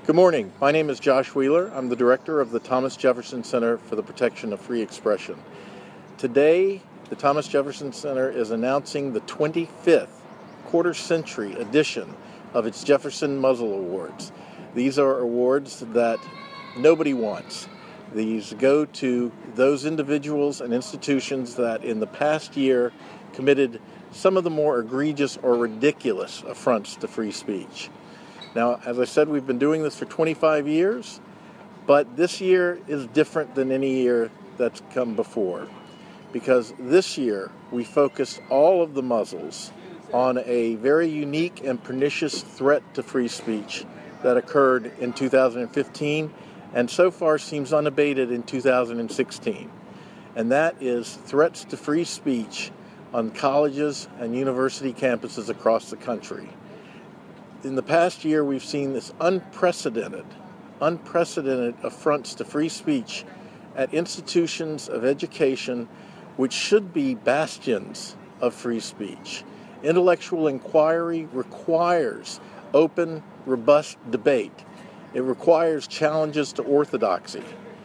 Good morning. My name is Josh Wheeler. I'm the director of the Thomas Jefferson Center for the Protection of Free Expression. Today, the Thomas Jefferson Center is announcing the 25th quarter-century edition of its Jefferson Muzzle Awards. These are awards that nobody wants. These go to those individuals and institutions that in the past year committed some of the more egregious or ridiculous affronts to free speech. Now, as I said, we've been doing this for 25 years, but this year is different than any year that's come before, because this year we focus all of the muzzles on a very unique and pernicious threat to free speech that occurred in 2015 and so far seems unabated in 2016. And that is threats to free speech on colleges and university campuses across the country. In the past year, we've seen this unprecedented affronts to free speech at institutions of education which should be bastions of free speech. Intellectual inquiry requires open, robust debate. It requires challenges to orthodoxy.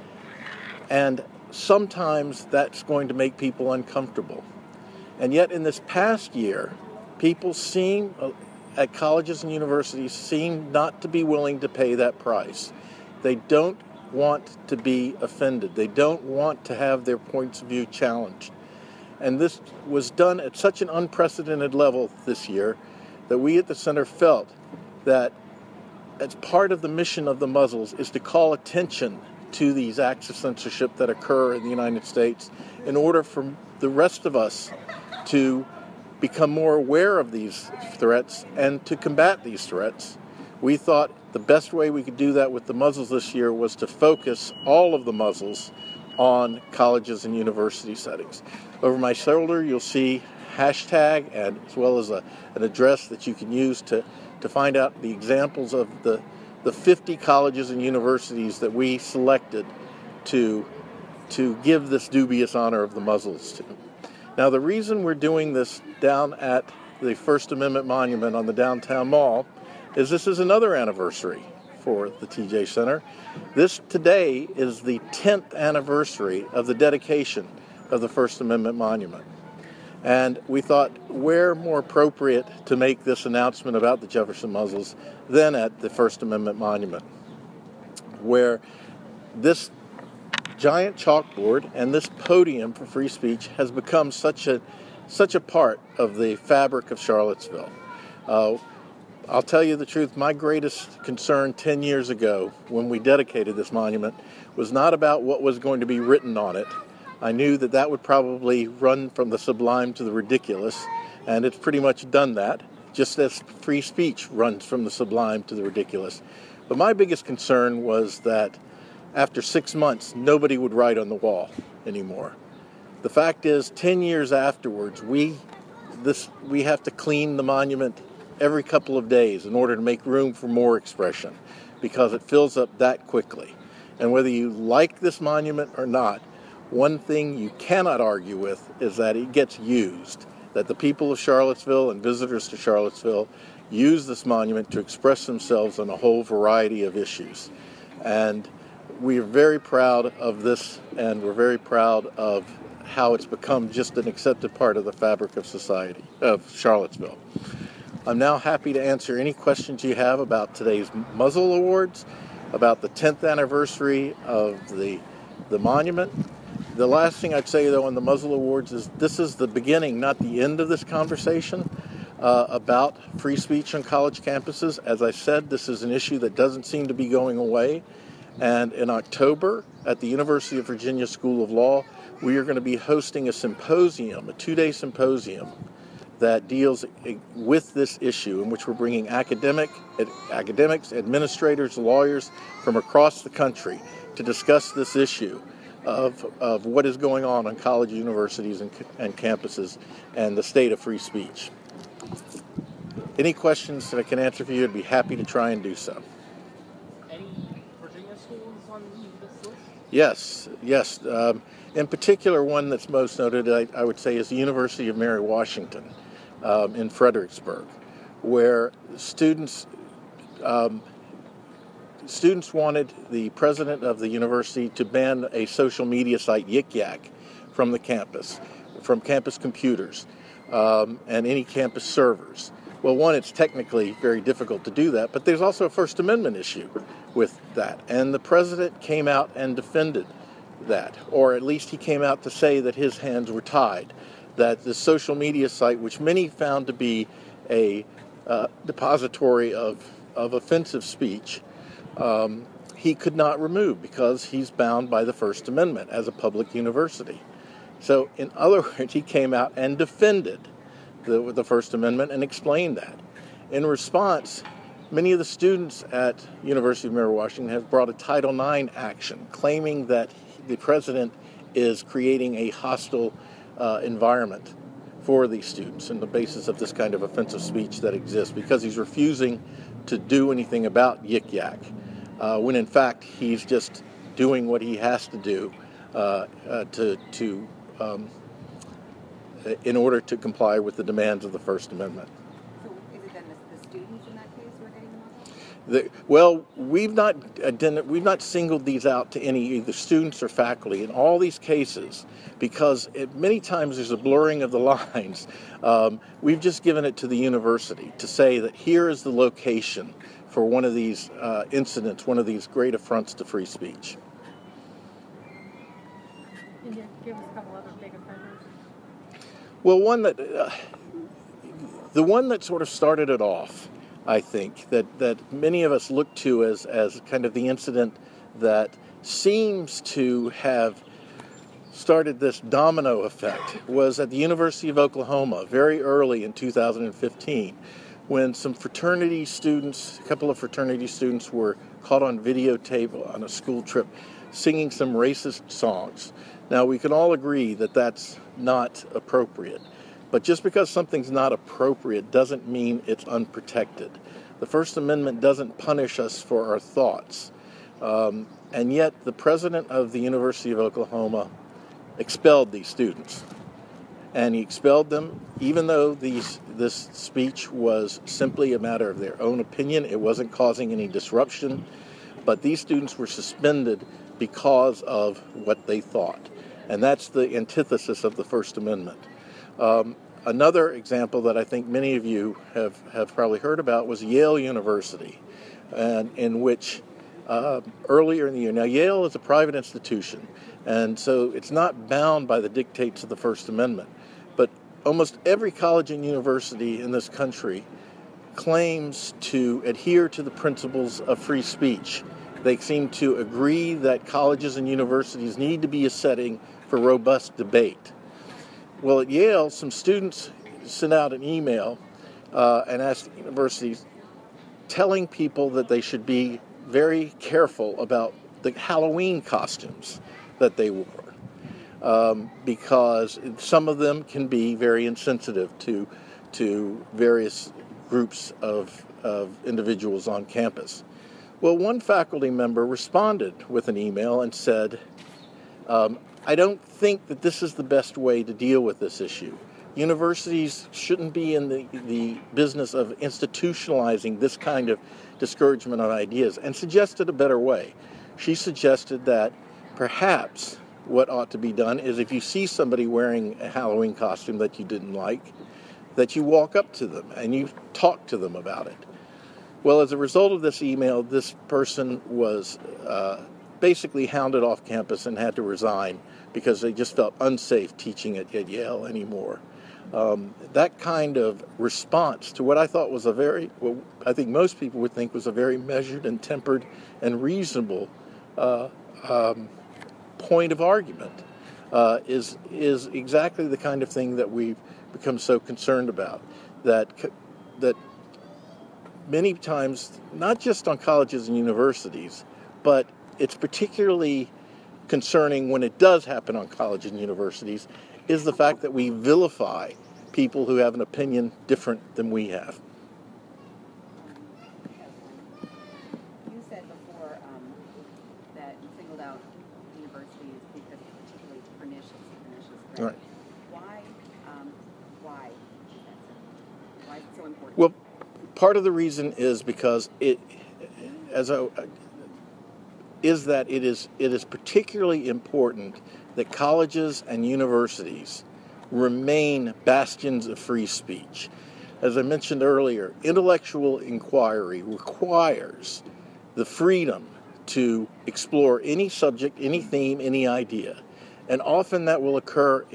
And sometimes that's going to make people uncomfortable. And yet in this past year, people at colleges and universities seem not to be willing to pay that price. They don't want to be offended. They don't want to have their points of view challenged. And this was done at such an unprecedented level this year that we at the center felt that as part of the mission of the muzzles is to call attention to these acts of censorship that occur in the United States in order for the rest of us to become more aware of these threats and to combat these threats. We thought the best way we could do that with the muzzles this year was to focus all of the muzzles on colleges and university settings. Over my shoulder, you'll see hashtag and as well as an address that you can use to find out the examples of the 50 colleges and universities that we selected to give this dubious honor of the muzzles to. Now, the reason we're doing this down at the First Amendment Monument on the downtown mall is this is another anniversary for the TJ Center. This today is the 10th anniversary of the dedication of the First Amendment Monument. And we thought, where more appropriate to make this announcement about the Jefferson muzzles than at the First Amendment Monument, where this giant chalkboard and this podium for free speech has become such a part of the fabric of Charlottesville. I'll tell you the truth, my greatest concern 10 years ago when we dedicated this monument was not about what was going to be written on it. I knew that would probably run from the sublime to the ridiculous, and it's pretty much done that, just as free speech runs from the sublime to the ridiculous. But my biggest concern was that after 6 months, nobody would write on the wall anymore. The fact is, 10 years afterwards, we have to clean the monument every couple of days in order to make room for more expression, because it fills up that quickly. And whether you like this monument or not, one thing you cannot argue with is that it gets used, that the people of Charlottesville and visitors to Charlottesville use this monument to express themselves on a whole variety of issues. And we are very proud of this, and we're very proud of how it's become just an accepted part of the fabric of society, of Charlottesville. I'm now happy to answer any questions you have about today's Muzzle Awards, about the 10th anniversary of the monument. The last thing I'd say, though, on the Muzzle Awards is this is the beginning, not the end of this conversation about free speech on college campuses. As I said, this is an issue that doesn't seem to be going away. And in October, at the University of Virginia School of Law, we are going to be hosting a symposium, a 2-day symposium, that deals with this issue, in which we're bringing academics, administrators, lawyers from across the country to discuss this issue of what is going on college, universities, and campuses, and the state of free speech. Any questions that I can answer for you, I'd be happy to try and do so. Any Virginia schools on this list? Yes. In particular, one that's most noted, I would say, is the University of Mary Washington in Fredericksburg, where students students wanted the president of the university to ban a social media site, Yik Yak, from the campus, from campus computers, and any campus servers. Well, one, it's technically very difficult to do that, but there's also a First Amendment issue with that. And the president came out and defended that, or at least he came out to say that his hands were tied, that the social media site, which many found to be a depository of offensive speech, he could not remove because he's bound by the First Amendment as a public university. So, in other words, he came out and defended the First Amendment and explained that. In response, many of the students at University of Mary Washington have brought a Title IX action claiming that the president is creating a hostile environment for these students on the basis of this kind of offensive speech that exists because he's refusing to do anything about Yik Yak, when in fact he's just doing what he has to do in order to comply with the demands of the First Amendment. So is it then the students in that case who are getting muzzled? Well, we've not singled these out to any either students or faculty in all these cases because many times there's a blurring of the lines. We've just given it to the university to say that here is the location for one of these incidents, one of these great affronts to free speech. Can you give us a couple other big offenders? Well, the one that sort of started it off, I think, that many of us look to as kind of the incident that seems to have started this domino effect was at the University of Oklahoma very early in 2015 when some fraternity students, a couple of fraternity students were caught on videotape on a school trip singing some racist songs. Now, we can all agree that that's not appropriate. But just because something's not appropriate doesn't mean it's unprotected. The First Amendment doesn't punish us for our thoughts. And yet the president of the University of Oklahoma expelled these students. And he expelled them even though this speech was simply a matter of their own opinion. It wasn't causing any disruption. But these students were suspended because of what they thought. And that's the antithesis of the First Amendment. Another example that I think many of you have probably heard about was Yale University, and in which earlier in the year, now Yale is a private institution, and so it's not bound by the dictates of the First Amendment, but almost every college and university in this country claims to adhere to the principles of free speech. They seem to agree that colleges and universities need to be a setting for robust debate. Well, at Yale, some students sent out an email and asked the universities, telling people that they should be very careful about the Halloween costumes that they wore, because some of them can be very insensitive to various groups of individuals on campus. Well, one faculty member responded with an email and said, I don't think that this is the best way to deal with this issue. Universities shouldn't be in the business of institutionalizing this kind of discouragement of ideas, and suggested a better way. She suggested that perhaps what ought to be done is if you see somebody wearing a Halloween costume that you didn't like, that you walk up to them and you talk to them about it. Well, as a result of this email, this person was basically hounded off campus and had to resign because they just felt unsafe teaching at Yale anymore. That kind of response to what I thought was what I think most people would think was a very measured and tempered and reasonable point of argument is exactly the kind of thing that we've become so concerned about. That many times, not just on colleges and universities, but it's particularly concerning when it does happen on colleges and universities, is the fact that we vilify people who have an opinion different than we have. You said before that you singled out universities because it's particularly pernicious. Right? Right. Why is that so? Why is it so important? Well, part of the reason is because it, as is that it is particularly important that colleges and universities remain bastions of free speech. As I mentioned earlier, intellectual inquiry requires the freedom to explore any subject, any theme, any idea. And often that will occur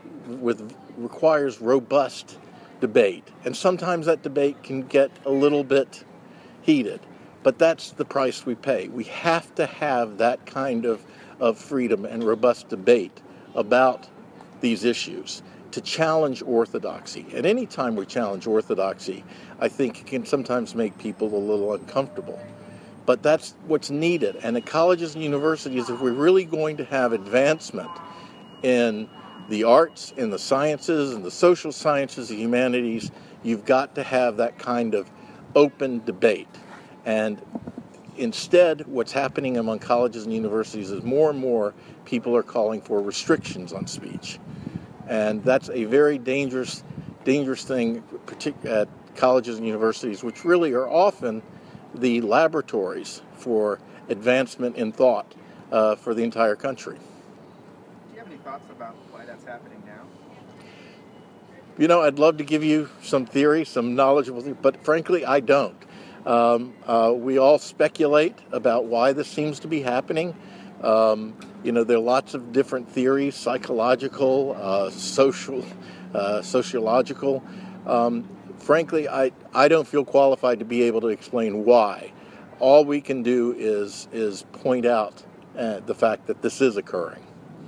requires robust debate. And sometimes that debate can get a little bit heated. But that's the price we pay. We have to have that kind of freedom and robust debate about these issues to challenge orthodoxy. And any time we challenge orthodoxy, I think it can sometimes make people a little uncomfortable. But that's what's needed. And at colleges and universities, if we're really going to have advancement in the arts, in the sciences, in the social sciences, the humanities, you've got to have that kind of open debate. And instead, what's happening among colleges and universities is more and more people are calling for restrictions on speech. And that's a very dangerous thing, particularly at colleges and universities, which really are often the laboratories for advancement in thought for the entire country. Do you have any thoughts about why that's happening now? You know, I'd love to give you some theory, some knowledgeable theory, but frankly, I don't. We all speculate about why this seems to be happening. You know, there are lots of different theories, psychological, sociological. Frankly, I don't feel qualified to be able to explain why. All we can do is point out the fact that this is occurring.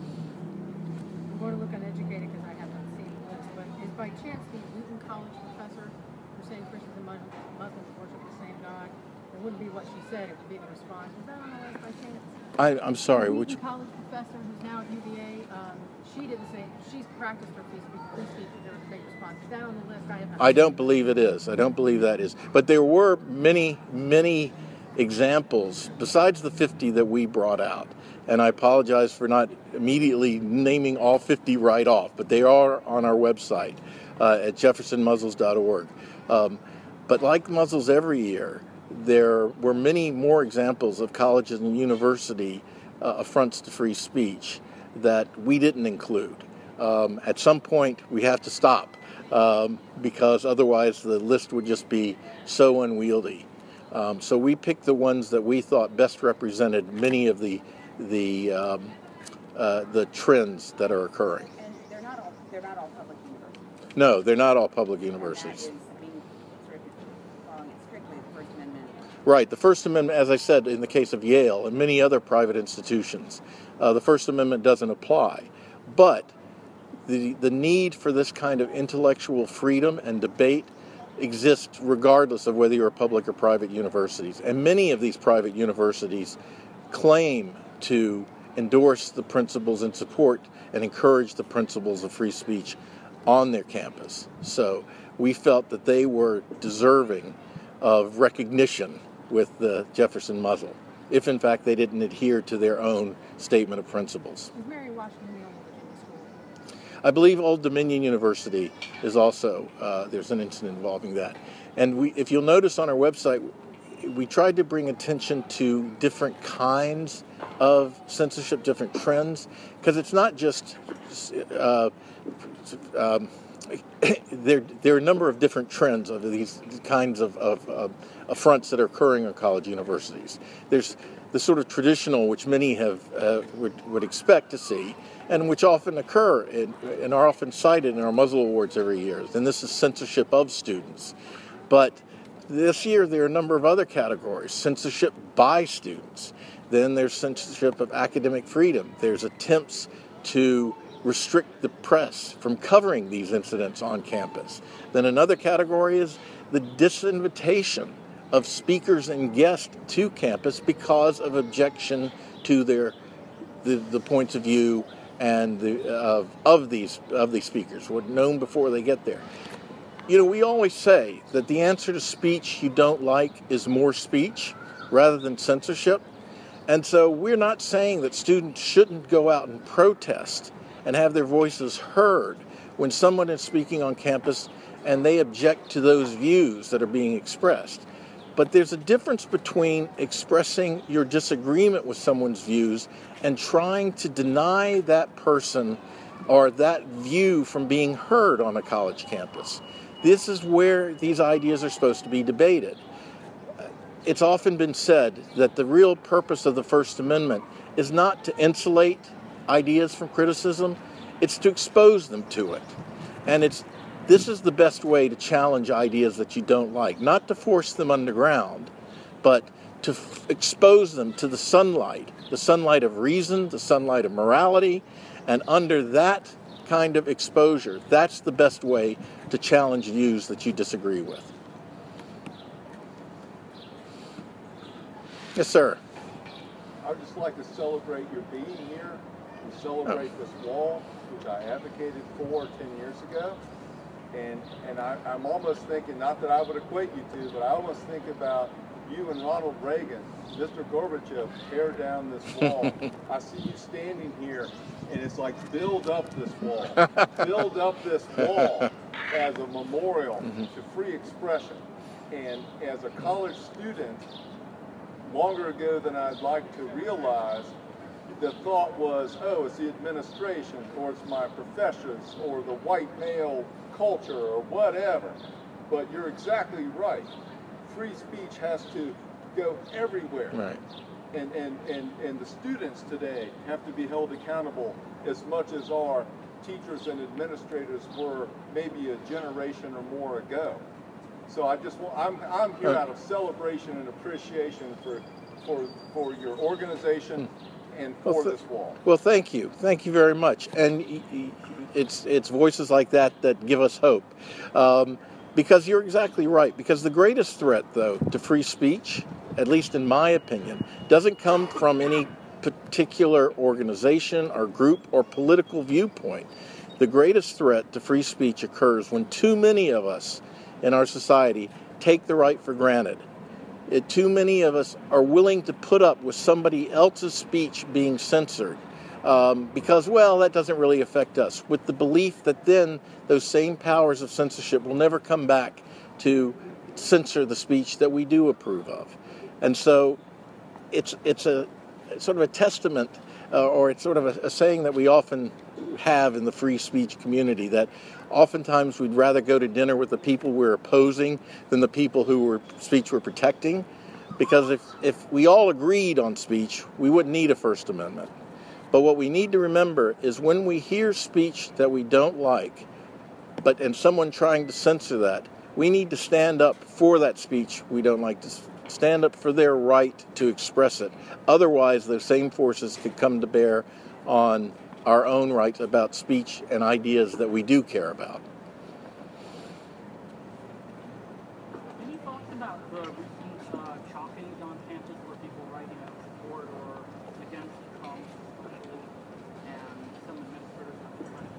I'm going to look uneducated because I haven't seen the list, but is by chance the Wheaton College professor who saying Christians and Muslims worship the same God? It wouldn't be what she said, it would be the response. Was that on the list by chance? I'm sorry, The which... Wheaton College professor who's now at UVA, she didn't say, she's practiced her free speech, and there was a big response. Is that on the list? I don't believe it is. I don't believe that is. But there were many, many examples besides the 50 that we brought out. And I apologize for not immediately naming all 50 right off, but they are on our website at jeffersonmuzzles.org. But like muzzles every year, there were many more examples of colleges and university affronts to free speech that we didn't include. At some point, we have to stop because otherwise the list would just be so unwieldy. So we picked the ones that we thought best represented many of the trends that are occurring. And they're not all public universities. No, they're not all public universities. And that is, I mean, sort of following it strictly the First Amendment. Right. The First Amendment, as I said, in the case of Yale and many other private institutions, the First Amendment doesn't apply. But the need for this kind of intellectual freedom and debate exists regardless of whether you're a public or private universities. And many of these private universities claim to endorse the principles and support and encourage the principles of free speech on their campus. So we felt that they were deserving of recognition with the Jefferson muzzle, if in fact they didn't adhere to their own statement of principles. Is Mary Washington the only Virginia school? I believe Old Dominion University is also, there's an incident involving that. And if you'll notice on our website, we tried to bring attention to different kinds of censorship, different trends, because it's not just, there are a number of different trends of these kinds of affronts that are occurring on college universities. There's the sort of traditional, which many would expect to see, and which often occur and are often cited in our Muzzle Awards every year. And this is censorship of students. But this year there are a number of other categories. Censorship by students. Then there's censorship of academic freedom. There's attempts to restrict the press from covering these incidents on campus. Then another category is the disinvitation of speakers and guests to campus because of objection to the points of view and of these speakers, who are known before they get there. You know, we always say that the answer to speech you don't like is more speech rather than censorship. And so we're not saying that students shouldn't go out and protest and have their voices heard when someone is speaking on campus and they object to those views that are being expressed. But there's a difference between expressing your disagreement with someone's views and trying to deny that person or that view from being heard on a college campus. This is where these ideas are supposed to be debated. It's often been said that the real purpose of the First Amendment is not to insulate ideas from criticism, it's to expose them to it. And this is the best way to challenge ideas that you don't like, not to force them underground, but to expose them to the sunlight of reason, the sunlight of morality, and under that kind of exposure, that's the best way to challenge views that you disagree with. Yes, sir. I'd just like to celebrate your being here and celebrate this wall, which I advocated for 10 years ago. And I'm almost thinking, not that I would equate you two, but I almost think about you and Ronald Reagan, Mr. Gorbachev, tear down this wall. I see you standing here, and it's like, build up this wall. Build up this wall as a memorial to free expression. And as a college student, longer ago than I'd like to realize, the thought was, oh, it's the administration, or it's my professors, or the white male culture, or whatever. But you're exactly right. Free speech has to go everywhere. Right. And the students today have to be held accountable as much as our teachers and administrators were maybe a generation or more ago. So I'm here out of celebration and appreciation for your organization and for this wall. Well, thank you very much. And it's voices like that give us hope, because you're exactly right. Because the greatest threat, though, to free speech, at least in my opinion, doesn't come from any particular organization or group or political viewpoint. The greatest threat to free speech occurs when too many of us in our society take the right for granted. Too many of us are willing to put up with somebody else's speech being censored because, well, that doesn't really affect us, with the belief that then those same powers of censorship will never come back to censor the speech that we do approve of. And so it's a sort of a testament, or it's sort of a saying that we often have in the free speech community, that oftentimes we'd rather go to dinner with the people we're opposing than the people speech we're protecting. Because if we all agreed on speech, we wouldn't need a First Amendment. But what we need to remember is when we hear speech that we don't like, and someone trying to censor that, we need to stand up for that speech we don't like, to stand up for their right to express it. Otherwise, those same forces could come to bear on our own rights about speech and ideas that we do care about. Any thoughts about the recent choppings on campus where people writing out support or against Trump, especially, and some administrators have been trying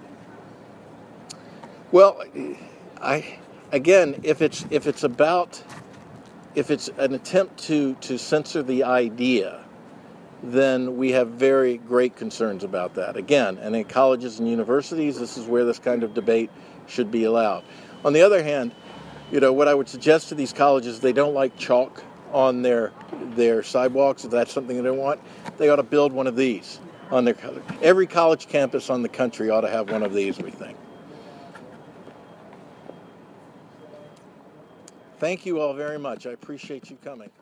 to finish that? Well, if it's an attempt to censor the idea, then we have very great concerns about that. Again, and in colleges and universities, this is where this kind of debate should be allowed. On the other hand, what I would suggest to these colleges, they don't like chalk on their sidewalks. If that's something they don't want, they ought to build one of these on their. Every college campus on the country ought to have one of these, we think. Thank you all very much. I appreciate you coming.